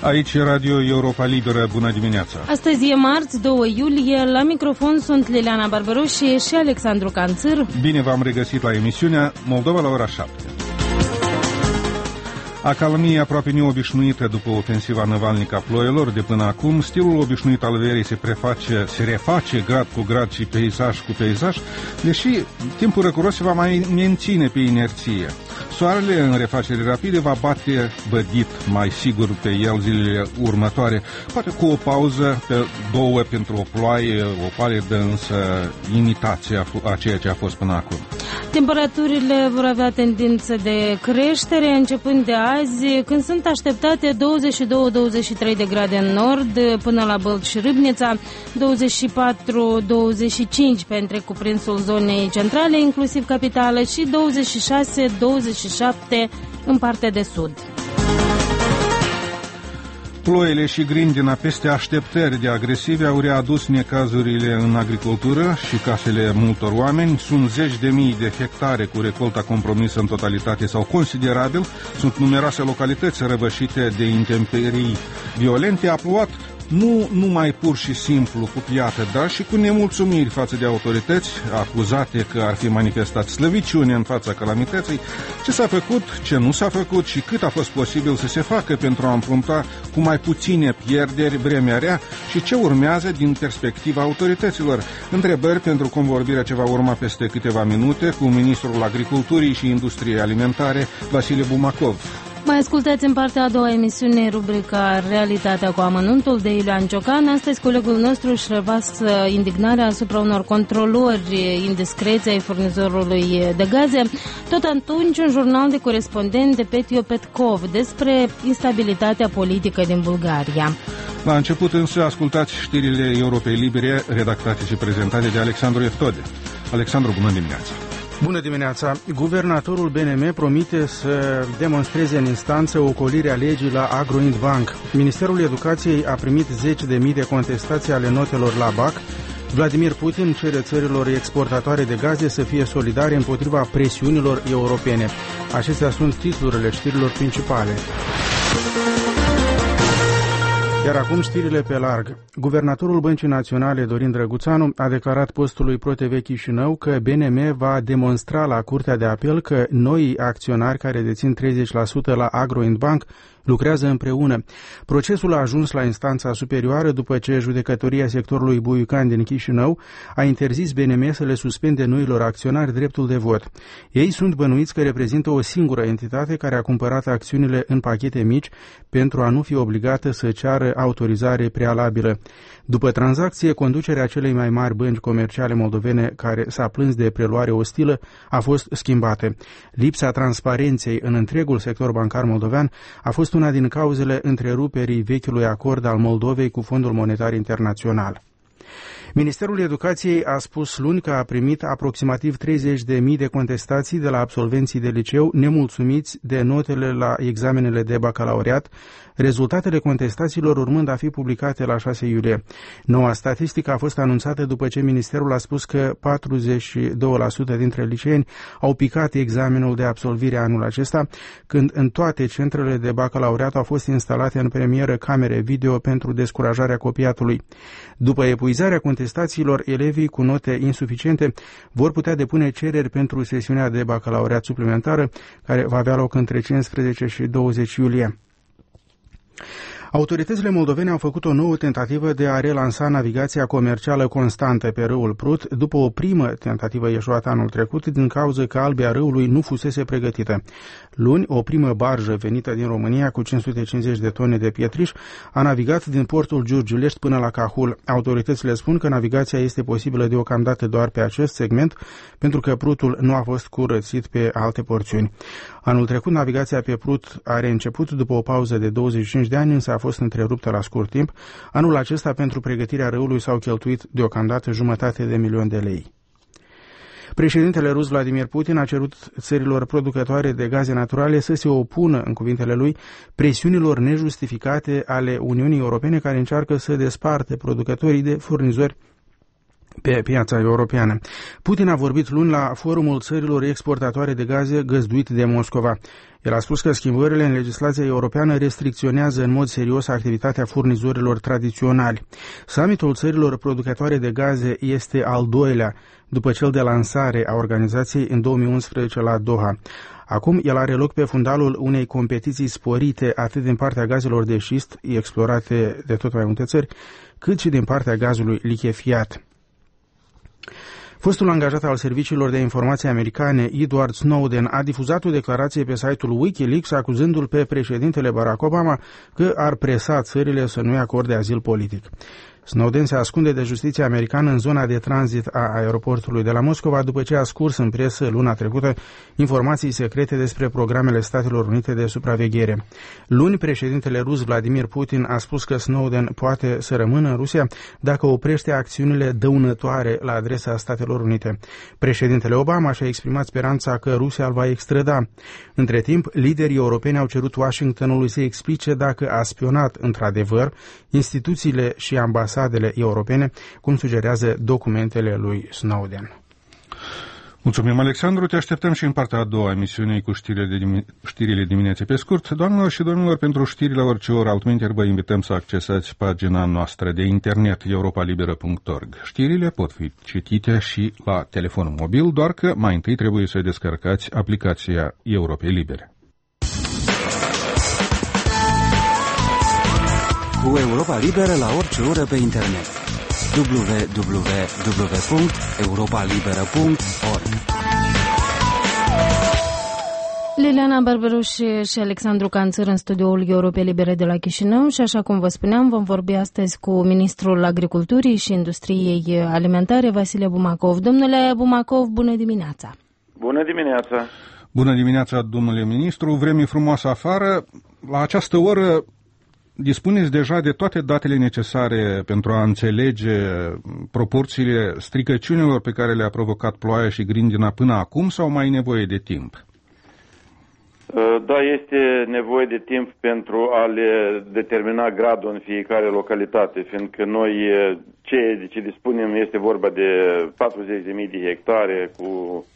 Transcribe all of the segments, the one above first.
Aici e Radio Europa Liberă. Bună dimineața! Astăzi e marți, 2 iulie. La microfon sunt Liliana Barbaroșie și Alexandru Canțâr. Bine v-am regăsit la emisiunea Moldova la ora 7. Acalmie aproape neobișnuită după ofensiva năvalnică a ploilor de până acum, stilul obișnuit al verii se reface grad cu grad și peisaj cu peisaj, deși timpul răcoros se va mai menține pe inerție. Soarele, în refacere rapide, va bate bădit mai sigur pe el zilele următoare, poate cu o pauză pe două pentru o ploaie, o palidă, însă imitație a ceea ce a fost până acum. Temperaturile vor avea tendință de creștere începând de azi, când sunt așteptate 22-23 de grade în nord, până la Bălți și Râbnița, 24-25 pe întreg cuprinsul zonei centrale, inclusiv capitală, și 26-27 în partea de sud. Ploile și grindina peste așteptări de agresive au readus necazurile în agricultură și casele multor oameni. Sunt zeci de mii de hectare cu recolta compromisă în totalitate sau considerabil. Sunt numeroase localități răvășite de intemperii violente. A plouat nu numai pur și simplu cu piată, dar și cu nemulțumiri față de autorități acuzate că ar fi manifestat slăviciune în fața calamității. Ce s-a făcut, ce nu s-a făcut și cât a fost posibil să se facă pentru a înfrunta cu mai puține pierderi vremea rea și ce urmează din perspectiva autorităților. Întrebări pentru convorbirea ce va urma peste câteva minute cu ministrul Agriculturii și Industriei Alimentare, Vasile Bumacov. Mai ascultați în partea a doua emisiune rubrica Realitatea cu amănuntul de Iulian Ciocan. Astăzi colegul nostru își revasă indignarea asupra unor controlori indiscreți ai furnizorului de gaze. Tot atunci un jurnal de corespondent de Petio Petkov despre instabilitatea politică din Bulgaria. La început însă ascultați știrile Europei Libere, redactate și prezentate de Alexandru Eftode. Alexandru, bună dimineața! Bună dimineața! Guvernatorul BNM promite să demonstreze în instanță ocolirea legii la Agrointbank. Ministerul Educației a primit 10.000 de contestații ale notelor la BAC. Vladimir Putin cere țărilor exportatoare de gaze să fie solidare împotriva presiunilor europene. Acestea sunt titlurile știrilor principale. Iar acum știrile pe larg. Guvernatorul Băncii Naționale, Dorin Drăguțanu, a declarat postului ProTV Chișinău că BNM va demonstra la Curtea de Apel că noi acționari care dețin 30% la Agrointbank lucrează împreună. Procesul a ajuns la instanța superioară după ce judecătoria sectorului Buiucan din Chișinău a interzis BNM să le suspende noilor acționari dreptul de vot. Ei sunt bănuiți că reprezintă o singură entitate care a cumpărat acțiunile în pachete mici pentru a nu fi obligată să ceară autorizare prealabilă. După tranzacție, conducerea celei mai mari bănci comerciale moldovene care s-a plâns de preluare ostilă a fost schimbată. Lipsa transparenței în întregul sector bancar moldovean a fost una din cauzele întreruperii vechiului acord al Moldovei cu Fondul Monetar Internațional. Ministerul Educației a spus luni că a primit aproximativ 30.000 de contestații de la absolvenții de liceu nemulțumiți de notele la examenele de bacalaureat, rezultatele contestațiilor urmând a fi publicate la 6 iulie. Noua statistică a fost anunțată după ce ministerul a spus că 42% dintre liceeni au picat examenul de absolvire anul acesta, când în toate centrele de bacalaureat au fost instalate în premieră camere video pentru descurajarea copiatului. După epuizarea contestațiilor, elevii cu note insuficiente vor putea depune cereri pentru sesiunea de bacalaureat suplimentară, care va avea loc între 15 și 20 iulie. Autoritățile moldovene au făcut o nouă tentativă de a relansa navigația comercială constantă pe râul Prut, după o primă tentativă eșuată anul trecut, din cauza că albia râului nu fusese pregătită. Luni, o primă barjă venită din România cu 550 de tone de pietriș a navigat din portul Giurgiulești până la Cahul. Autoritățile spun că navigația este posibilă deocamdată doar pe acest segment, pentru că Prutul nu a fost curățit pe alte porțiuni. Anul trecut, navigația pe Prut a reînceput după o pauză de 25 de ani, însă a fost întreruptă la scurt timp. Anul acesta, pentru pregătirea râului, s-au cheltuit deocamdată 500.000 de lei. Președintele rus Vladimir Putin a cerut țărilor producătoare de gaze naturale să se opună, în cuvintele lui, presiunilor nejustificate ale Uniunii Europene care încearcă să desparte producătorii de furnizori pe piața europeană. Putin a vorbit luni la forumul țărilor exportatoare de gaze găzduit de Moscova. El a spus că schimbările în legislația europeană restricționează în mod serios activitatea furnizorilor tradiționali. Summitul țărilor producătoare de gaze este al doilea, după cel de lansare a organizației în 2011 la Doha. Acum el are loc pe fundalul unei competiții sporite atât din partea gazelor de șist, explorate de tot mai multe țări, cât și din partea gazului lichefiat. Fostul angajat al serviciilor de informație americane, Edward Snowden, a difuzat o declarație pe site-ul Wikileaks acuzându-l pe președintele Barack Obama că ar presa țările să nu-i acorde azil politic. Snowden se ascunde de justiția americană în zona de tranzit a aeroportului de la Moscova după ce a scurs în presă luna trecută informații secrete despre programele Statelor Unite de supraveghere. Luni, președintele rus Vladimir Putin a spus că Snowden poate să rămână în Rusia dacă oprește acțiunile dăunătoare la adresa Statelor Unite. Președintele Obama și-a exprimat speranța că Rusia îl va extrada. Între timp, liderii europeni au cerut Washingtonului să explice dacă a spionat într-adevăr instituțiile și ambasadele europene, cum sugerează documentele lui Snowden. Mulțumim, Alexandru. Te așteptăm și în partea a doua a emisiunii cu știrile dimineții pe scurt. Doamnelor și domnilor, pentru știrile orice oră altminteri, vă invităm să accesați pagina noastră de internet europalibera.org. Știrile pot fi citite și la telefonul mobil, doar că mai întâi trebuie să descărcați aplicația Europei Libere. Cu Europa Liberă la orice oră pe internet. www.europalibera.org. Liliana Barberuș și Alexandru Canțăr în studioul Europei Libere de la Chișinău și, așa cum vă spuneam, vom vorbi astăzi cu ministrul Agriculturii și Industriei Alimentare, Vasile Bumacov. Domnule Bumacov, bună dimineața! Bună dimineața! Bună dimineața, domnule ministru! Vreme frumoasă afară. La această oră dispuneți deja de toate datele necesare pentru a înțelege proporțiile stricăciunilor pe care le-a provocat ploaia și grindina până acum, sau mai e nevoie de timp? Da, este nevoie de timp pentru a le determina gradul în fiecare localitate, fiindcă noi ce dispunem este vorba de 40.000 de hectare cu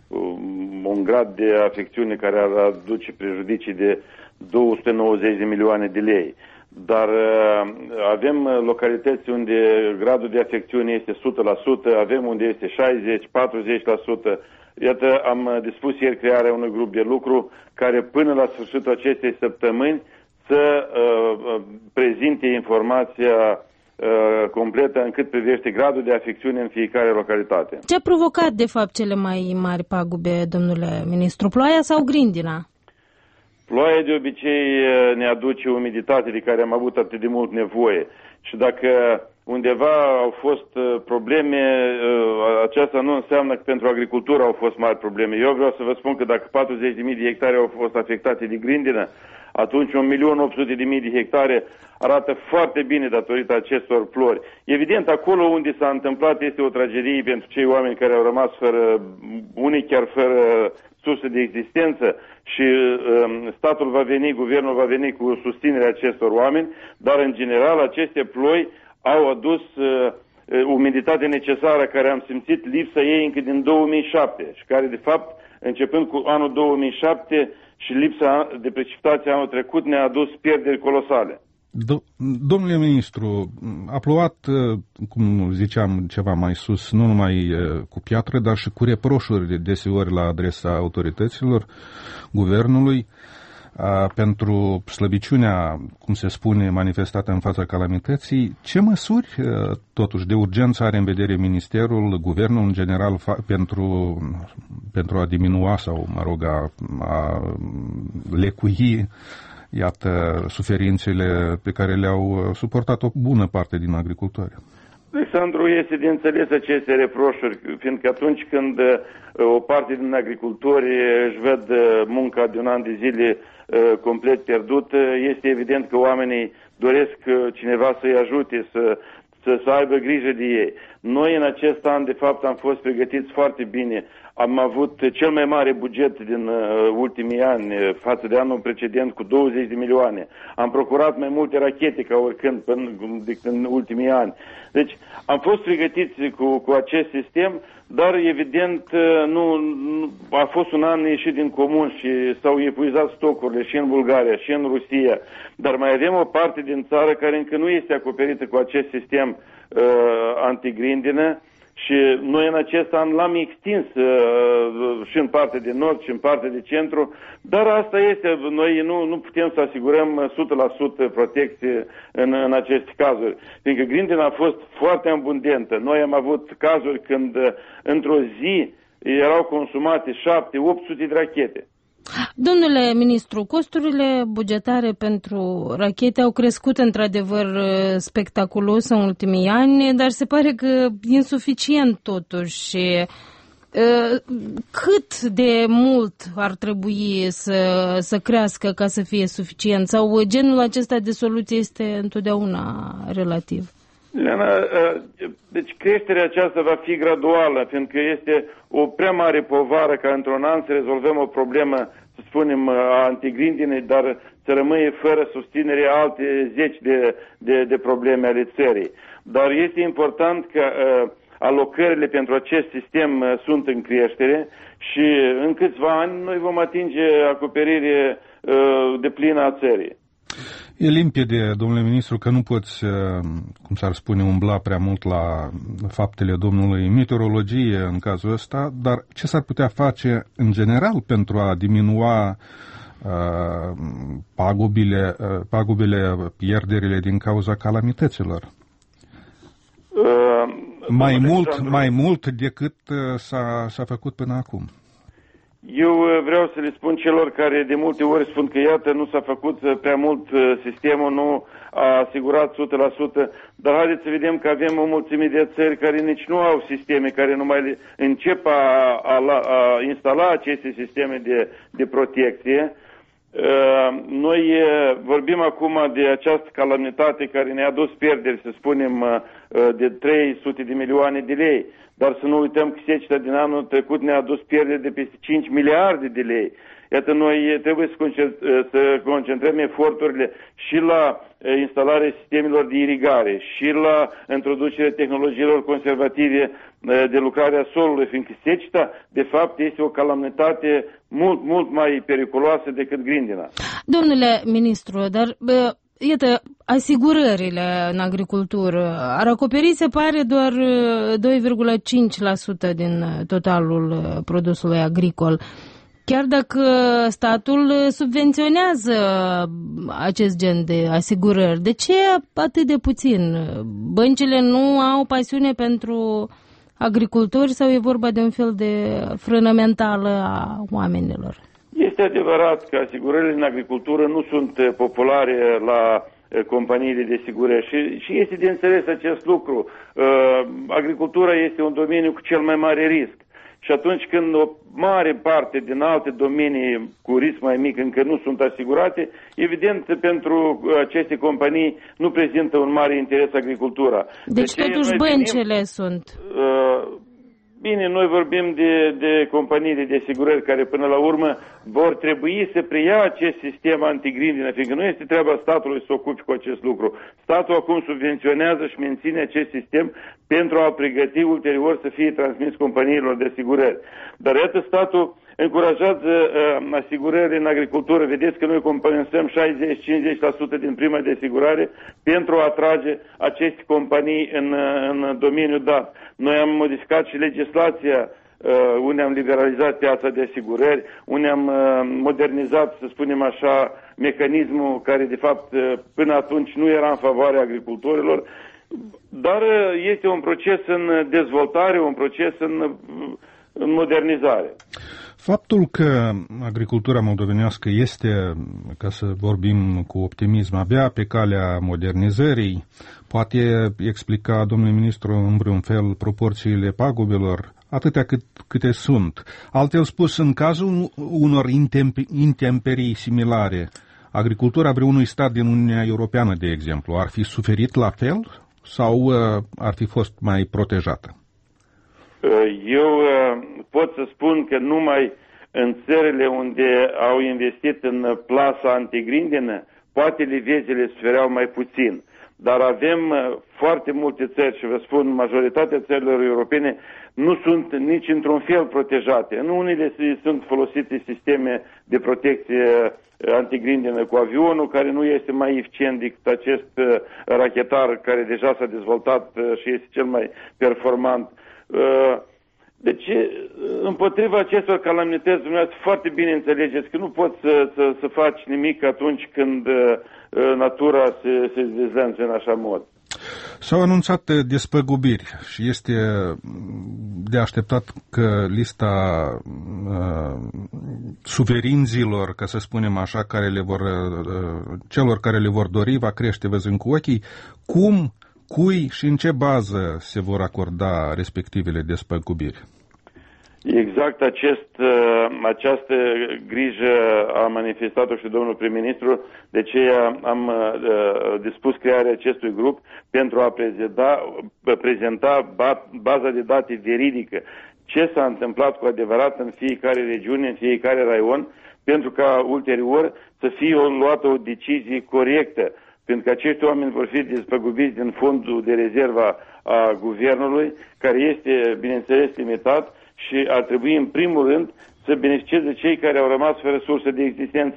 un grad de afecțiune care ar aduce prejudicii de 290 de milioane de lei. Dar avem localități unde gradul de afecțiune este 100%, avem unde este 60-40%. Iată, am dispus ieri crearea unui grup de lucru care până la sfârșitul acestei săptămâni să prezinte informația completă în cât privește gradul de afecțiune în fiecare localitate. Ce a provocat, de fapt, cele mai mari pagube, domnule ministru, ploaia sau grindina? Ploaia de obicei ne aduce umiditate de care am avut atât de mult nevoie și dacă undeva au fost probleme, aceasta nu înseamnă că pentru agricultură au fost mari probleme. Eu vreau să vă spun că dacă 40.000 de hectare au fost afectate de grindină, atunci 1.800.000 de hectare arată foarte bine datorită acestor plori. Evident, acolo unde s-a întâmplat este o tragedie pentru cei oameni care au rămas fără, unii chiar fără surse de existență și statul va veni, guvernul va veni cu susținerea acestor oameni, dar în general aceste ploi au adus umiditatea necesară care am simțit lipsa ei încă din 2007 și care de fapt începând cu anul 2007 și lipsa de precipitație anul trecut ne-a adus pierderi colosale. Domnule ministru, a plouat, cum ziceam ceva mai sus, nu numai cu piatră, dar și cu reproșuri deseori la adresa autorităților, guvernului, pentru slăbiciunea, cum se spune, manifestată în fața calamității. Ce măsuri, totuși, de urgență are în vedere Ministerul, Guvernul în general, pentru a diminua sau, a lecui, iată, suferințele pe care le-au suportat o bună parte din agricultori? Alexandru, este de înțeles aceste reproșuri, fiindcă atunci când o parte din agricultori își văd munca de un an de zile complet pierdută, este evident că oamenii doresc cineva să-i ajute, să aibă grijă de ei. Noi în acest an, de fapt, am fost pregătiți foarte bine. Am avut cel mai mare buget din ultimii ani față de anul precedent cu 20 de milioane. Am procurat mai multe rachete ca oricând decât în ultimii ani. Deci am fost pregătiți cu acest sistem, dar evident nu a fost un an ieșit din comun și s-au epuizat stocurile și în Bulgaria și în Rusia. Dar mai avem o parte din țară care încă nu este acoperită cu acest sistem antigrindină. Și noi în acest an l-am extins și în partea de nord și în partea de centru, dar asta este, noi nu putem să asigurăm 100% protecție în aceste cazuri, fiindcă grindina a fost foarte abundentă. Noi am avut cazuri când într-o zi erau consumate 700-800 de rachete. Domnule ministru, costurile bugetare pentru rachete au crescut într-adevăr spectaculos în ultimii ani, dar se pare că insuficient totuși. Cât de mult ar trebui să crească ca să fie suficient? Sau genul acesta de soluție este întotdeauna relativ? Leana, deci creșterea aceasta va fi graduală, fiindcă este o prea mare povară ca într-un an să rezolvăm o problemă, să spunem, a antigrindinei, dar să rămâie fără susținere alte zeci de probleme ale țării. Dar este important că alocările pentru acest sistem sunt în creștere și în câțiva ani noi vom atinge acoperire deplină a țării. E limpede, domnule ministru, că nu poți, cum s-ar spune, umbla prea mult la faptele domnului meteorologie în cazul ăsta, dar ce s-ar putea face în general pentru a diminua pierderile din cauza calamităților? Mai mult decât s-a făcut până acum. Eu vreau să le spun celor care de multe ori spun că iată nu s-a făcut prea mult, sistemul nu a asigurat 100%, dar haideți să vedem că avem o mulțime de țări care nici nu au sisteme, care nu mai încep a instala aceste sisteme de protecție. Noi vorbim acum de această calamitate care ne-a dus pierderi, să spunem, de 300 de milioane de lei. Dar să nu uităm că seceta din anul trecut ne-a adus pierderi de peste 5 miliarde de lei. Iată, noi trebuie să concentrăm eforturile și la instalarea sistemelor de irigare și la introducerea tehnologiilor conservative de lucrare a solului, fiindcă seceta, de fapt, este o calamitate mult mai periculoasă decât grindina. Domnule ministru, dar iată, asigurările în agricultură ar acoperi, se pare, doar 2,5% din totalul produsului agricol. Chiar dacă statul subvenționează acest gen de asigurări, de ce atât de puțin? Băncile nu au pasiune pentru agricultori sau e vorba de un fel de frână mentală a oamenilor? Este adevărat că asigurările în agricultură nu sunt populare la companiile de asigurări și este de înțeles acest lucru. Agricultura este un domeniu cu cel mai mare risc. Și atunci când o mare parte din alte domenii cu risc mai mic încă nu sunt asigurate, evident pentru aceste companii nu prezintă un mare interes agricultura. Deci totuși băncile sunt. Bine, noi vorbim de companiile de asigurări care până la urmă vor trebui să preia acest sistem antigrindină, fiindcă nu este treaba statului să se ocupe cu acest lucru. Statul acum subvenționează și menține acest sistem pentru a pregăti ulterior să fie transmis companiilor de asigurări. Dar iată, statul încurajează asigurările în agricultură. Vedeți că noi compensăm 60-50% din prima de asigurare pentru a atrage aceste companii în domeniul dat. Noi am modificat și legislația unde am liberalizat piața de asigurări, unde am modernizat, să spunem așa, mecanismul care de fapt până atunci nu era în favoarea agricultorilor, dar este un proces în dezvoltare, un proces în modernizare. Faptul că agricultura moldovenească este, ca să vorbim cu optimism, abia pe calea modernizării, poate explica, domnule ministru, în vreun fel proporțiile pagubelor, atâtea câte sunt. Altfel spus, în cazul unor intemperii similare, agricultura vreunui stat din Uniunea Europeană, de exemplu, ar fi suferit la fel sau ar fi fost mai protejată? Eu pot să spun că numai în țările unde au investit în plasa antigrindină, poate livezile sufereau mai puțin. Dar avem foarte multe țări și vă spun, majoritatea țărilor europene nu sunt nici într-un fel protejate. În unele sunt folosite sisteme de protecție antigrindină cu avionul, care nu este mai eficient decât acest rachetar care deja s-a dezvoltat și este cel mai performant. Deci, împotriva acestor calamități, dumneavoastră foarte bine înțelegeți că nu poți să faci nimic atunci când natura se dezlănțuie în așa mod. S-au anunțat despăgubiri și este de așteptat că lista suverinzilor, ca să spunem așa, celor care le vor dori, va crește văzând cu ochii. Cum, cui și în ce bază se vor acorda respectivele despăgubiri? Exact această grijă a manifestat-o și domnul prim-ministru, de aceea am dispus crearea acestui grup pentru a prezenta baza de date veridică, ce s-a întâmplat cu adevărat în fiecare regiune, în fiecare raion, pentru ca ulterior să fie luată o decizie corectă, pentru că acești oameni vor fi despăgubiți din fondul de rezervă a guvernului, care este, bineînțeles, limitat, și ar trebui, în primul rând, să beneficieze cei care au rămas fără sursă de existență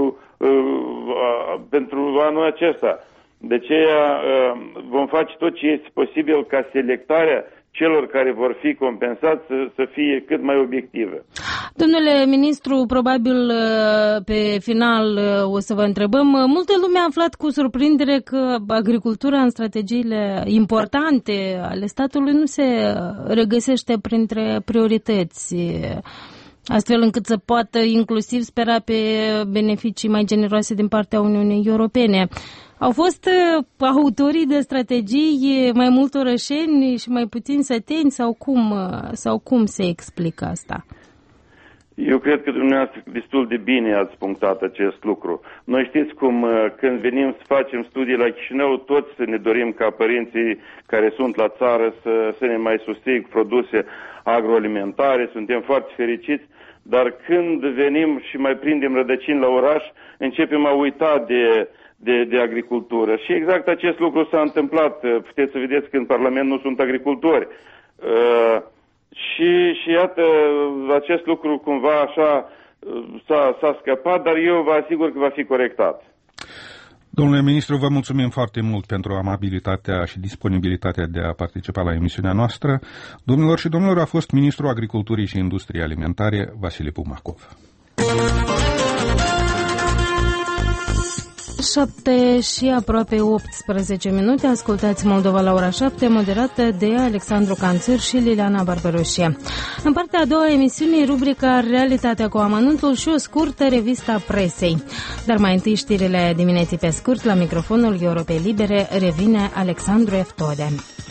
pentru anul acesta. De aceea vom face tot ce este posibil ca selectarea celor care vor fi compensați să fie cât mai obiectivă. Domnule ministru, probabil pe final o să vă întrebăm. Multă lume a aflat cu surprindere că agricultura în strategiile importante ale statului nu se regăsește printre priorități, astfel încât să poată inclusiv spera pe beneficii mai generoase din partea Uniunii Europene. Au fost autorii de strategii mai mult orășeni și mai puțin săteni sau cum se explică asta? Eu cred că dumneavoastră destul de bine ați punctat acest lucru. Noi știți cum, când venim să facem studii la Chișinău, toți ne dorim ca părinții care sunt la țară să ne mai susțină cu produse agroalimentare, suntem foarte fericiți, dar când venim și mai prindem rădăcini la oraș, începem a uita de agricultură. Și exact acest lucru s-a întâmplat. Puteți să vedeți că în Parlament nu sunt agricultori. Și iată, acest lucru cumva așa s-a scăpat, dar eu vă asigur că va fi corectat. Domnule ministru, vă mulțumim foarte mult pentru amabilitatea și disponibilitatea de a participa la emisiunea noastră. Domnilor și domnilor, a fost ministrul Agriculturii și Industriei Alimentare, Vasile Bumacov. 7 și aproape 18 minute. Ascultați Moldova la ora 7, moderată de Alexandru Canțur și Liliana Barbaroșie. În partea a doua emisiunii, rubrica Realitatea cu amănuntul și o scurtă revistă a presei. Dar mai întâi știrile dimineții pe scurt. La microfonul Europei Libere revine Alexandru Eftode.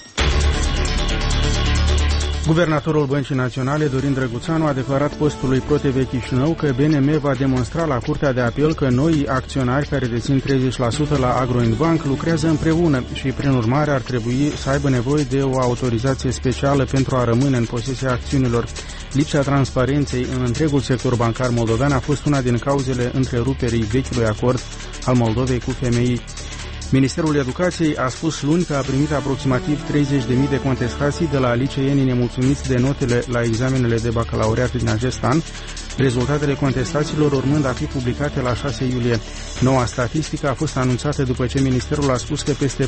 Guvernatorul Băncii Naționale, Dorin Drăguțanu, a declarat postului ProTV Chișinău că BNM va demonstra la Curtea de Apel că noi acționari care dețin 30% la Agroinbank lucrează împreună și, prin urmare, ar trebui să aibă nevoie de o autorizație specială pentru a rămâne în posesia acțiunilor. Lipsa transparenței în întregul sector bancar moldovean a fost una din cauzele întreruperii vechiului acord al Moldovei cu FMI. Ministerul Educației a spus luni că a primit aproximativ 30.000 de contestații de la liceenii nemulțumiți de notele la examenele de bacalaureat din acest an, rezultatele contestațiilor urmând a fi publicate la 6 iulie. Noua statistică a fost anunțată după ce Ministerul a spus că peste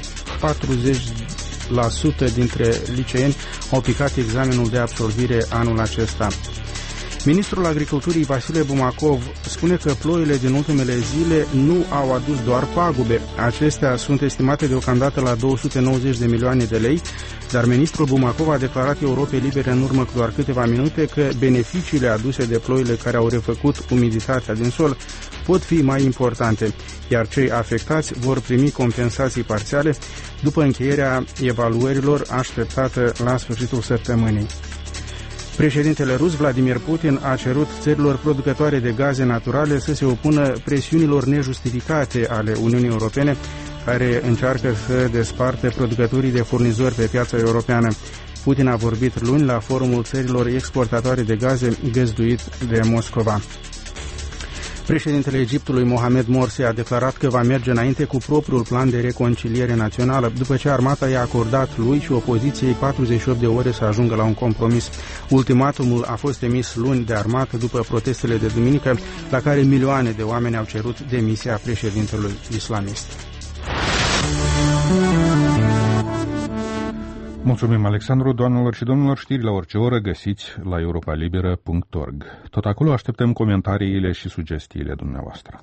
40% dintre liceeni au picat examenul de absolvire anul acesta. Ministrul Agriculturii Vasile Bumacov spune că ploile din ultimele zile nu au adus doar pagube. Acestea sunt estimate deocamdată la 290 de milioane de lei, dar ministrul Bumacov a declarat Europei Libere în urmă cu doar câteva minute că beneficiile aduse de ploile care au refăcut umiditatea din sol pot fi mai importante, iar cei afectați vor primi compensații parțiale după încheierea evaluărilor așteptată la sfârșitul săptămânii. Președintele rus Vladimir Putin a cerut țărilor producătoare de gaze naturale să se opună presiunilor nejustificate ale Uniunii Europene care încearcă să desparte producătorii de furnizori pe piața europeană. Putin a vorbit luni la forumul țărilor exportatoare de gaze găzduit de Moscova. Președintele Egiptului Mohamed Morsi a declarat că va merge înainte cu propriul plan de reconciliere națională, după ce armata i-a acordat lui și opoziției 48 de ore să ajungă la un compromis. Ultimatumul a fost emis luni de armată după protestele de duminică, la care milioane de oameni au cerut demisia președintelui islamist. Mulțumim, Alexandru. Doamnelor și domnilor, știri la orice oră găsiți la europalibera.org. Tot acolo așteptăm comentariile și sugestiile dumneavoastră.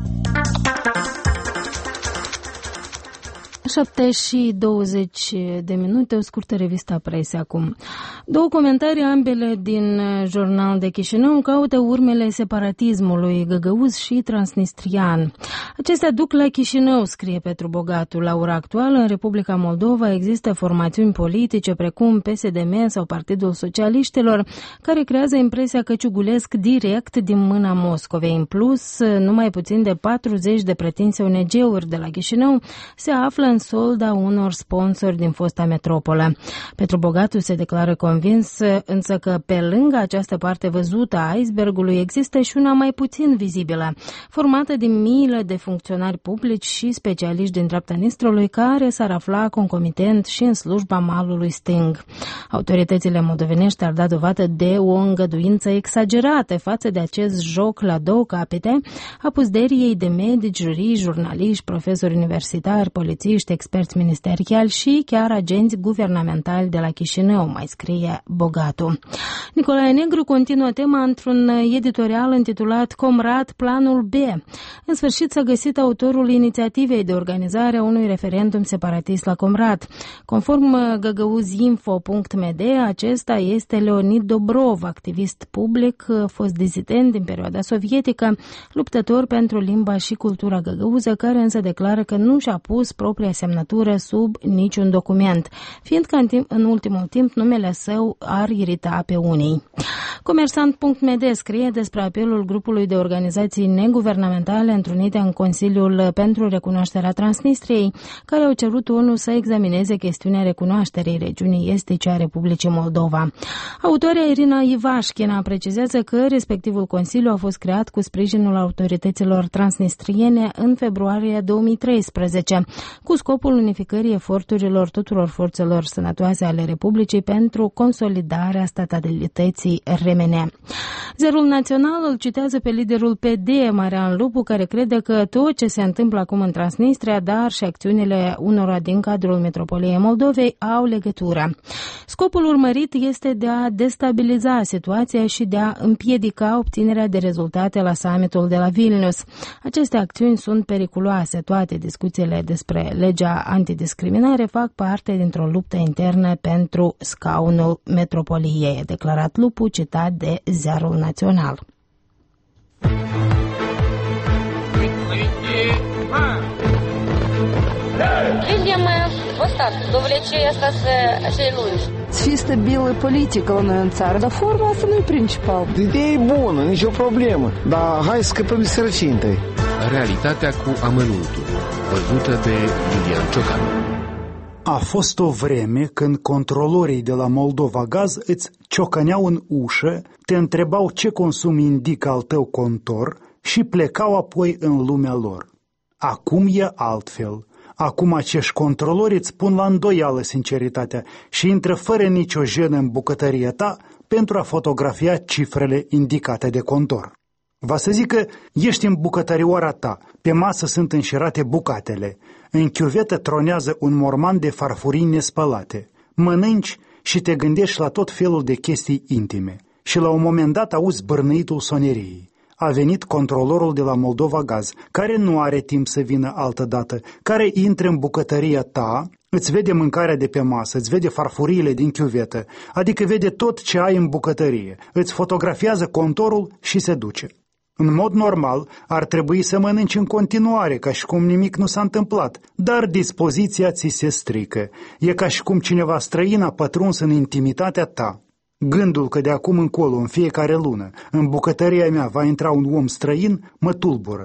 7:20, o scurtă revistă presă acum. Două comentarii, ambele din Jurnal de Chișinău, caută urmele separatismului găgăuz și transnistrian. Acestea duc la Chișinău, scrie Petru Bogatu. La ora actuală, în Republica Moldova există formațiuni politice precum PSDM sau Partidul Socialiștilor, care creează impresia că ciugulesc direct din mâna Moscovei. În plus, numai puțin de 40 de pretinse ONG-uri de la Chișinău se află în solda unor sponsori din fosta metropolă. Petru Bogatu se declară convins însă că pe lângă această parte văzută a icebergului există și una mai puțin vizibilă, formată din miile de funcționari publici și specialiști din dreapta Nistrului care s-ar afla concomitent și în slujba malului stâng. Autoritățile moldovenești ar da dovadă de o îngăduință exagerată față de acest joc la două capete a puzderiei de medici, juriști, jurnaliști, profesori universitari, polițiști, experți ministeriali și chiar agenți guvernamentali de la Chișinău, mai scrie Bogatu. Nicolae Negru continuă tema într-un editorial intitulat Comrat Planul B. În sfârșit s-a găsit autorul inițiativei de organizare a unui referendum separatist la Comrat. Conform gagauzinfo.md, acesta este Leonid Dobrov, activist public, fost dizident din perioada sovietică, luptător pentru limba și cultura găgăuză, care însă declară că nu și-a pus propria semnătură sub niciun document, fiindcă în ultimul timp numele său ar irita pe unii. Comersant.md scrie despre apelul grupului de organizații neguvernamentale întrunite în Consiliul pentru Recunoașterea Transnistriei, care au cerut ONU să examineze chestiunea recunoașterii regiunii estice a Republicii Moldova. Autoarea Irina Ivașchina precizează că respectivul Consiliu a fost creat cu sprijinul autorităților transnistriene în februarie 2013, cu scopul unificării eforturilor tuturor forțelor sănătoase ale Republicii pentru consolidarea statalității remene. Zerul Național îl citează pe liderul PD, Marian Lupu, care crede că tot ce se întâmplă acum în Transnistria, dar și acțiunile unora din cadrul metropoliei Moldovei au legătură. Scopul urmărit este de a destabiliza situația și de a împiedica obținerea de rezultate la summitul de la Vilnius. Aceste acțiuni sunt periculoase. Toate discuțiile despre legea antidiscriminare fac parte dintr-o luptă internă pentru scaunul metropoliei, a declarat Lupu, citat de Ziarul Național. Видимо, вот так, до влечения остаться așa lungi. Fi stabilă politică la noi în țară, dar forma asta nu e principal. Ideea e bună, nicio problemă, dar hai să scăpăm de sărăcie întâi. Realitatea cu amănuntul, văzută de Iulian Ciocan. A fost o vreme când controlorii de la Moldova Gaz îți ciocăneau în ușă, te întrebau ce consum indică al tău contor și plecau apoi în lumea lor. Acum e altfel. Acum acești controlori îți pun la îndoială sinceritatea și intră fără nicio jenă în bucătăria ta pentru a fotografia cifrele indicate de contor. Va să zic că ești în bucătărioara ta, pe masă sunt înșirate bucatele, în chiuvetă tronează un morman de farfurii nespălate, mănânci și te gândești la tot felul de chestii intime și la un moment dat auzi bârnăitul soneriei. A venit controlorul de la Moldova Gaz, care nu are timp să vină altădată, care intră în bucătăria ta, îți vede mâncarea de pe masă, îți vede farfuriile din chiuvetă, adică vede tot ce ai în bucătărie, îți fotografiază contorul și se duce. În mod normal, ar trebui să mănânci în continuare, ca și cum nimic nu s-a întâmplat, dar dispoziția ți se strică. E ca și cum cineva străin a pătruns în intimitatea ta. Gândul că de acum încolo, în fiecare lună, în bucătăria mea va intra un om străin, mă tulbură.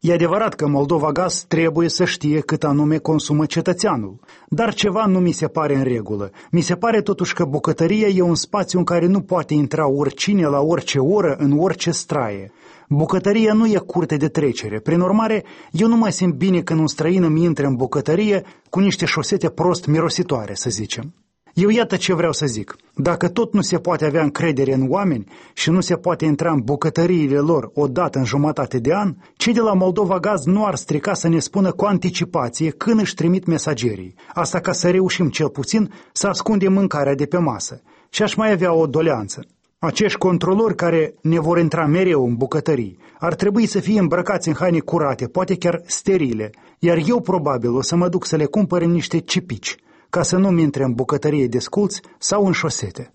E adevărat că Moldova Gaz trebuie să știe cât anume consumă cetățeanul, dar ceva nu mi se pare în regulă. Mi se pare totuși că bucătăria e un spațiu în care nu poate intra oricine la orice oră în orice straie. Bucătăria nu e curte de trecere. Prin urmare, eu nu mă simt bine când un străin îmi intră în bucătărie cu niște șosete prost mirositoare, să zicem. Eu iată ce vreau să zic. Dacă tot nu se poate avea încredere în oameni și nu se poate intra în bucătăriile lor o dată în jumătate de an, cei de la Moldova Gaz nu ar strica să ne spună cu anticipație când își trimit mesagerii. Asta ca să reușim cel puțin să ascundem mâncarea de pe masă. Și aș mai avea o doleanță. Acești controlori care ne vor intra mereu în bucătării ar trebui să fie îmbrăcați în haine curate, poate chiar sterile, iar eu probabil o să mă duc să le cumpăr în niște cipici, ca să nu-mi intre în bucătărie desculți sau în șosete.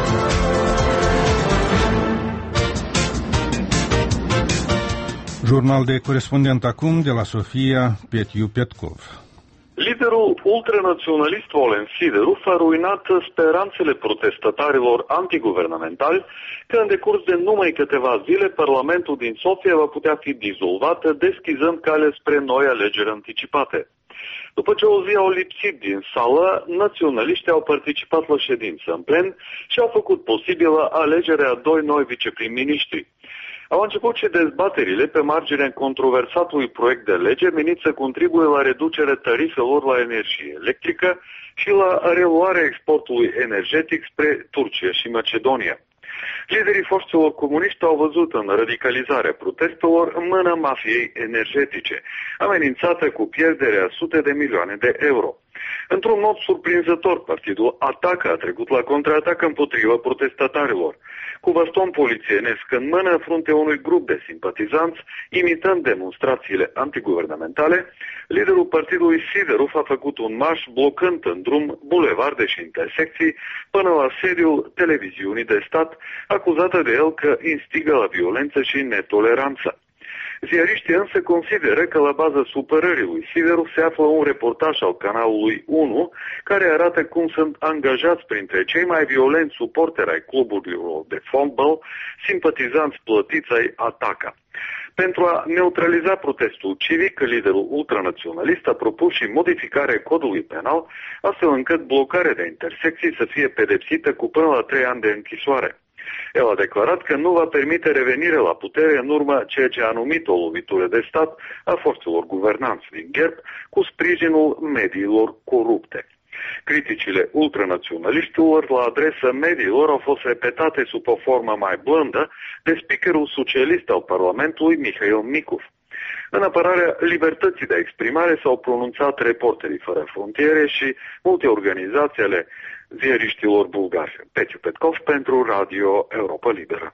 Jurnal de corespondent acum de la Sofia, Petiu Petkov. Liderul ultranaționalist Volen Sideru a ruinat speranțele protestatarilor antiguvernamentali că în decurs de numai câteva zile Parlamentul din Sofia va putea fi dizolvat, deschizând cale spre noi alegeri anticipate. După ce o zi au lipsit din sală, naționaliștii au participat la ședință în plen și au făcut posibilă alegerea a 2 noi viceprim-ministri. Au început și dezbaterile pe marginea controversatului proiect de lege menit să contribuie la reducerea tarifelor la energie electrică și la reluarea exportului energetic spre Turcia și Macedonia. Liderii forțelor comuniste au văzut în radicalizarea protestelor mâna mafiei energetice, amenințată cu pierderea sute de milioane de euro. Într-un mod surprinzător, partidul Ataca a trecut la contraatac împotriva protestatarilor. Cu baston polițienesc în mână în fruntea unui grup de simpatizanți, imitând demonstrațiile antiguvernamentale, liderul partidului Sideruf a făcut un marș blocând în drum bulevarde și intersecții până la sediul televiziunii de stat, acuzată de el că instigă la violență și netoleranță. Ziariștii însă consideră că la baza supărării lui Sideruf se află un reportaj al canalului 1 care arată cum sunt angajați printre cei mai violenți suporteri ai cluburilor de fotbal, simpatizanți plătiți ai Ataca. Pentru a neutraliza protestul civic, liderul ultranaționalist a propus și modificarea codului penal, astfel încât blocarea de intersecții să fie pedepsită cu până la 3 ani de închisoare. El a declarat că nu va permite revenirea la putere în urma ceea ce a numit o lovitură de stat a forțelor guvernanți din Gherb cu sprijinul mediilor corupte. Criticile ultranaționaliștilor la adresa mediilor au fost repetate sub o formă mai blândă de speakerul socialist al Parlamentului, Mihail Micov. În apărarea libertății de exprimare s-au pronunțat Reporterii Fără Frontiere și multe organizații ale ziariștilor bulgari. Petiu Petkov pentru Radio Europa Liberă.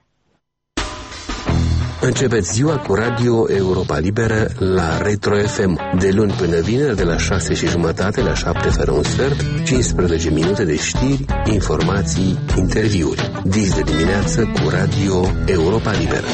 Începeți ziua cu Radio Europa Liberă la Retro FM. De luni până vineri, de la 6:30 la 7 fără un sfert, 15 minute de știri, informații, interviuri. Dis de dimineață cu Radio Europa Liberă.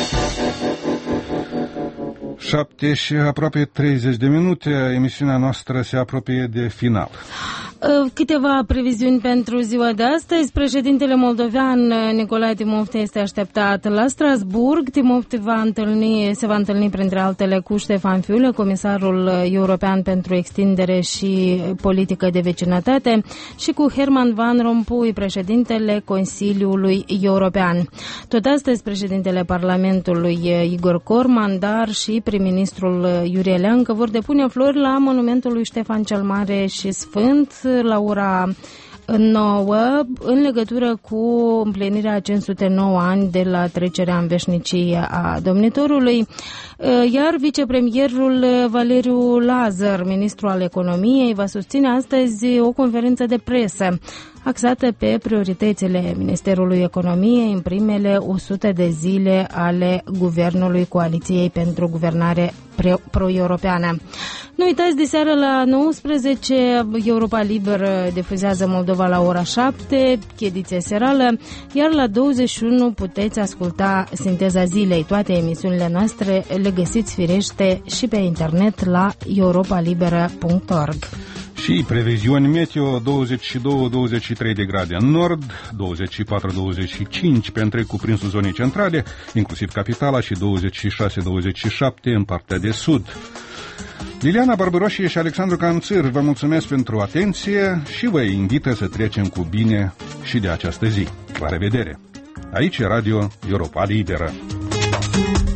7 și aproape 30 de minute, emisiunea noastră se apropie de final. Câteva previziuni pentru ziua de astăzi. Președintele moldovean Nicolae Timofte este așteptat la Strasburg. Timofte se va întâlni printre altele cu Ștefan Fiule, comisarul european pentru extindere și politică de vecinătate, și cu Herman Van Rompuy, președintele Consiliului European. Tot astăzi, președintele Parlamentului Igor Corman, dar și prim-ministrul Iurie Leancă vor depune flori la monumentul lui Ștefan cel Mare și Sfânt la ora 9 în legătură cu împlinirea 509 ani de la trecerea în veșnicie a domnitorului, iar vicepremierul Valeriu Lazar, ministru al economiei, va susține astăzi o conferință de presă axată pe prioritățile Ministerului Economiei în primele 100 de zile ale Guvernului Coaliției pentru Guvernare pro-europeană. Nu uitați, de seară la 19, Europa Liberă difuzează Moldova la ora 7, ediție serală, iar la 21 puteți asculta Sinteza Zilei. Toate emisiunile noastre le găsiți firește și pe internet la europalibera.org. Și previziuni meteo 22-23 de grade în nord, 24-25 pe întreg cuprinsul zonei centrale, inclusiv capitala, și 26-27 în partea de sud. Liliana Barbaroșie și Alexandru Canțir vă mulțumesc pentru atenție și vă invită să trecem cu bine și de această zi. La revedere! Aici e Radio Europa Liberă.